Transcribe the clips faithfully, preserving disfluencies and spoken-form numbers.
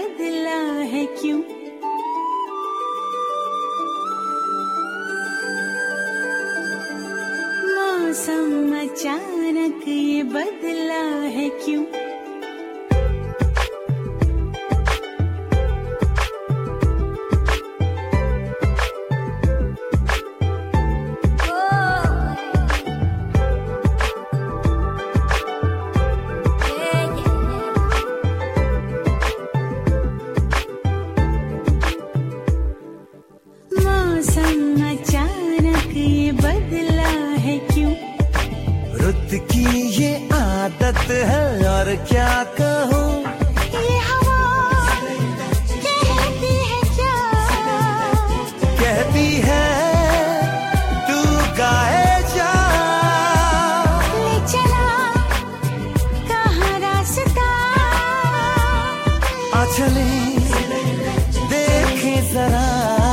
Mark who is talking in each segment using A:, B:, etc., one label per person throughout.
A: बदला है क्यों? मौसम अचानक ये बदला है क्यों?
B: है और क्या कहूँ,
A: ये हवा कहती है क्या?
B: कहती है तू गाए जा,
A: ले चला कहाँ रास्ता,
B: आ चले देखे जरा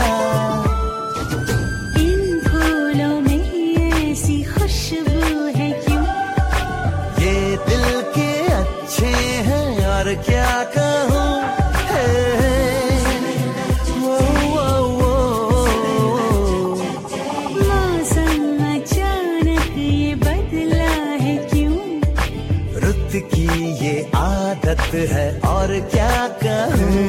A: इन फूलों में ऐसी खुशबू है क्यों?
B: ये दिल के अच्छे हैं और क्या कहूँ,
A: मौसम अचानक ये बदला है क्यों?
B: रुत की ये आदत है और क्या कहूँ।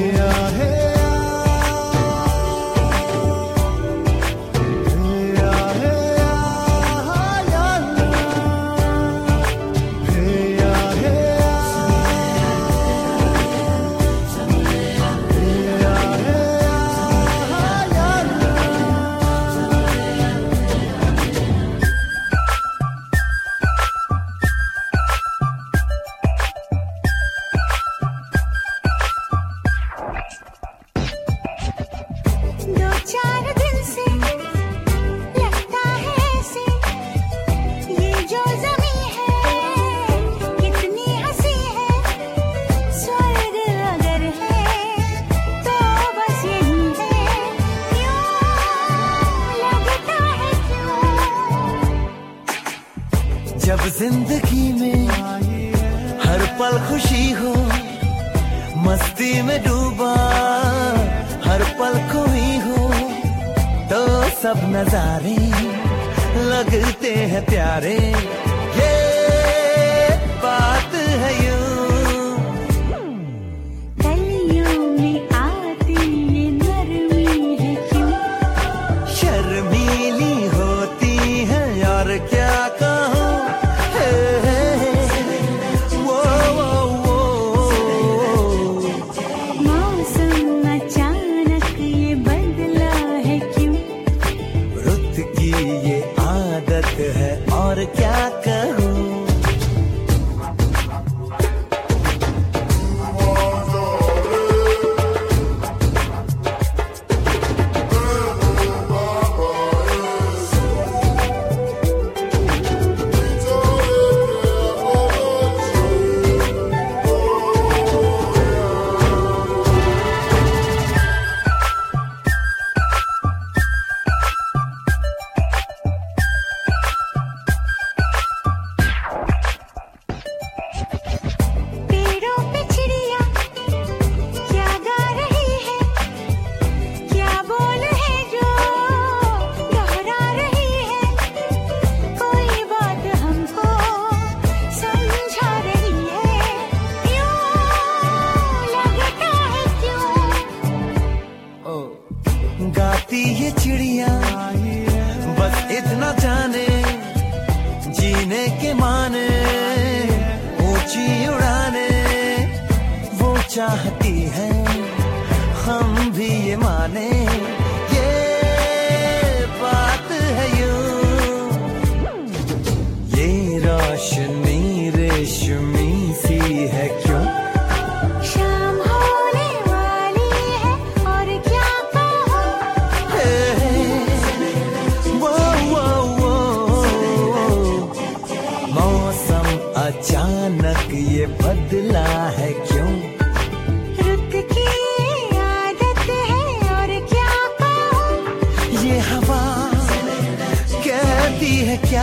B: जब जिंदगी में हर पल खुशी हो, मस्ती में डूबा हर पल खोई हो, तो सब नजारे लगते हैं प्यारे, ये बात है यूं।
A: कलियों में आती ये नरमी है क्यों?
B: शर्मीली होती है और क्या कहूँ, है और क्या कहूँ। गाती ये चिड़िया बस इतना जाने, जीने के माने ऊंची उड़ाने वो चाहती है, हम भी ये माने, ये बात है यूं। ये रोशनी रेशमी सी है क्यों?
A: शाम होने वाली है और क्या कहूँ,
B: वो वो वो मौसम अचानक ये बदला है क्यों?
A: रुत की आदत है और क्या कहूँ,
B: ये हवा कहती है क्या?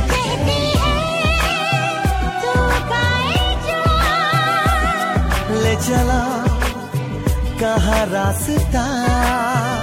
A: कहती है तू गाए जा,
B: ले चला कहाँ रास्ता